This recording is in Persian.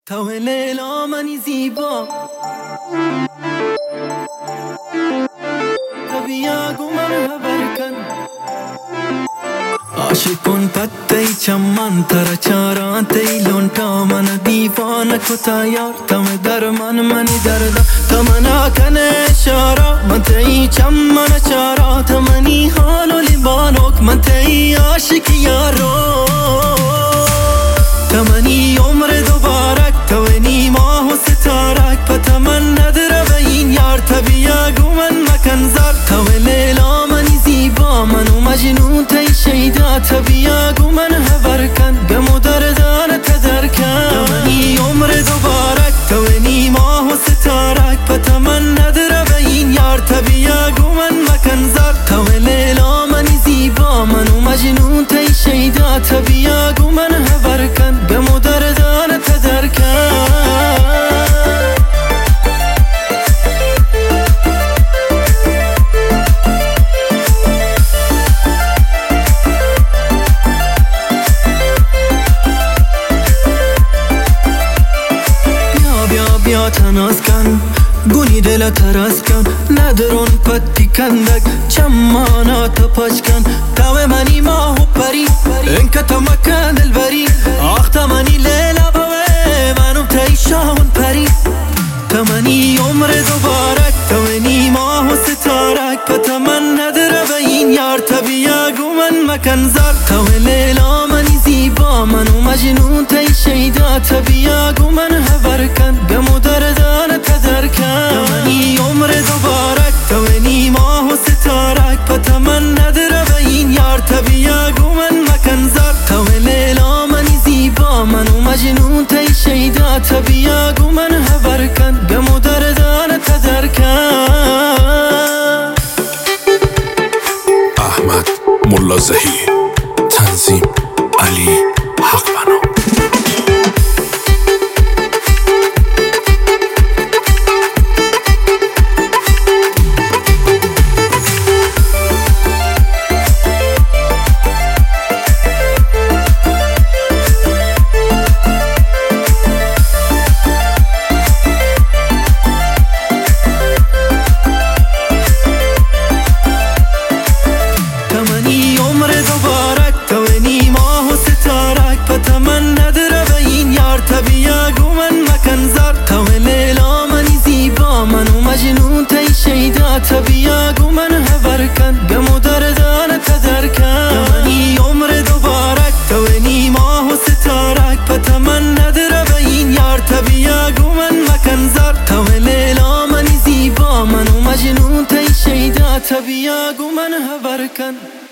تو لیلا منی زیبا تو بیا گو من خبر کن عاشقون پتی چمن تر چاران تی لونٹا من دیوانه کتا یار تم در منی دردا تمنا کنه اشارا من تی چمن چارا تمنی حال و لیبانوک من تی عاشق یارو تمنی عمر دوبارک توینی ماه و ستارک پتمن ندره به این یار تبیا گو من مکن زر تو لیلا منی زیبا منو مجنون تی شیدا تبیا گو من خبر کن گمو دردان تدر کن تمنی عمر دوبارک توینی ماه و ستارک پتمن ندره به این یار تبیا گو من مکن زر تو لیلا منی زیبا منو مجنون تی شیدا تبیا گو من خبر کن گمو دردان تدر کن بیا تناز کن گونی دل تراز کن ندرون پتی کندک چمانا تا پاش کن تو منی ماه و پری انکا تا مکن دل بری آخ تا منی لیلا بوه منو تایی شاون پری تا منی عمر دوبارک تا منی ماه و ستارک پتا من ندره به این یار تبیا گو من مکن زر تا لیلا منی زیبا منو مجنون تایی شیدا تبیا گو من خبر کن گمو دردان تدر کن تا منی عمر دوبارک تا منی ماه و ستارک پتا من ندره به این یار تبیا گو من مکن زر تا لیلا منی زیبا منو مجنون تایی شیدا تبیا گو من خبر کن گمو دردان تدر کن احمد ملازهی تنظیم علی حقبنا تمن ندره به این یار تبیا گو من مکن زر تو لیلا منی زیبا منو مجنون تی شیدا تبیا گو من خبر کن گمو دردان تدر کن تمنی عمر دوبارک توینی ماه و ستارک پتمن ندره به این یار تبیا گو من مکن زر تو لیلا منی زیبا منو مجنون تی شیدا تبیا گو من خبر کن